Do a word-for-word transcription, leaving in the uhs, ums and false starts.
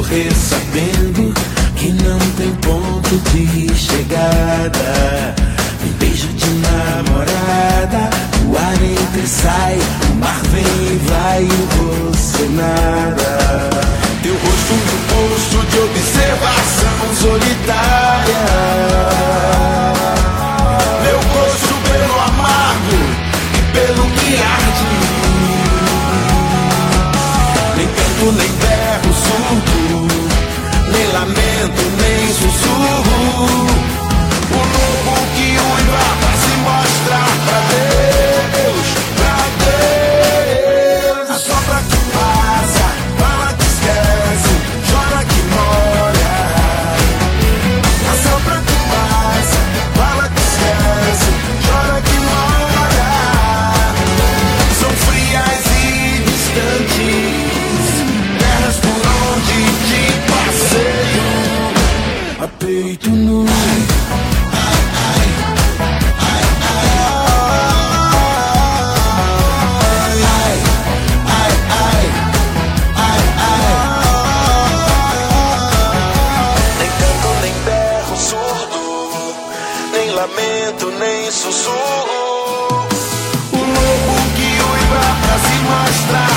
morrer sabendo que não tem ponto de chegada. Um beijo de namorada, o ar entra e sai, o mar vem e vai e você nada. Teu rosto no posto de observação solitária, meu gosto pelo amargo e pelo que arde. Nem canto, nem berro surdo, nem lamento, nem sussurro. O lobo que uiva pra se mostrar pra Deus, pra Deus. Assopra que passa, fala que esquece, chora que molha. Assopra que passa, fala que esquece, chora que molha. São frias e distantes terras por onde te passeio a peito nu. Lamento, nem sussurro. O lobo que uiva pra se mostrar.